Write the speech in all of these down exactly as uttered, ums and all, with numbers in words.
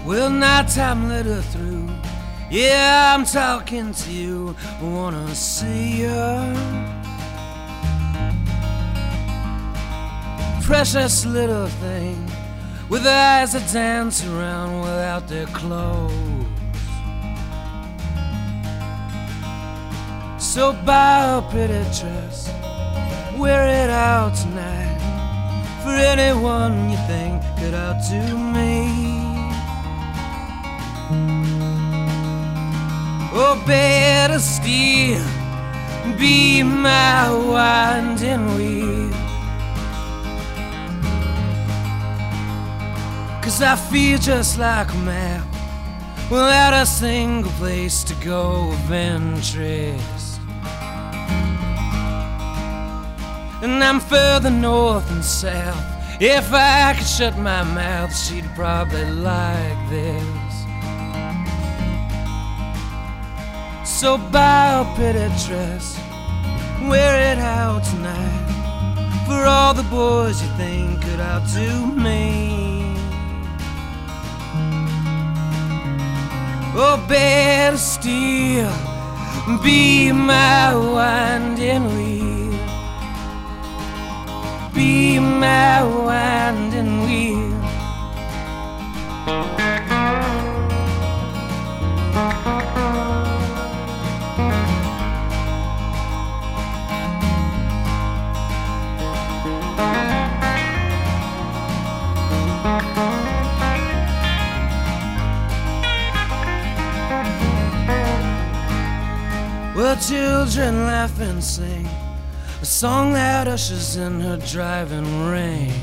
Well, nighttime let her through. Yeah, I'm talking to you. I wanna see you. Precious little thing with eyes that dance around without their clothes. So buy a pretty dress, wear it out tonight for anyone you think could outdo me. Oh, better still, be my winding wheel. 'Cause I feel just like a map without a single place to go of interest. And I'm further north and south. If I could shut my mouth, she'd probably like this. So buy a pretty dress, wear it out tonight for all the boys you think could outdo me. Oh, better still, be my winding wheel. Be my winding wheel. Well, children laugh and sing a song that ushers in her driving rain.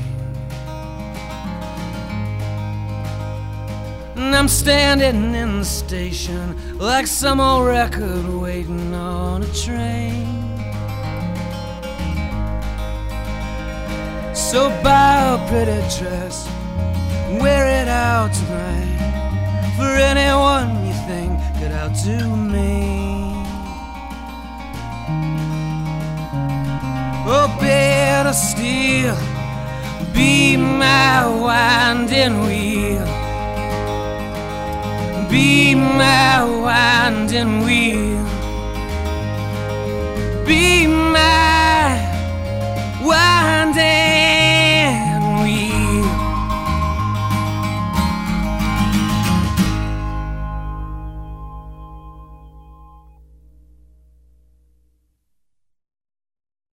And I'm standing in the station like some old record waiting on a train. So buy a pretty dress, wear it out tonight for anyone you think could outdo me. Oh, better still, be my winding wheel. Be my winding wheel. Be my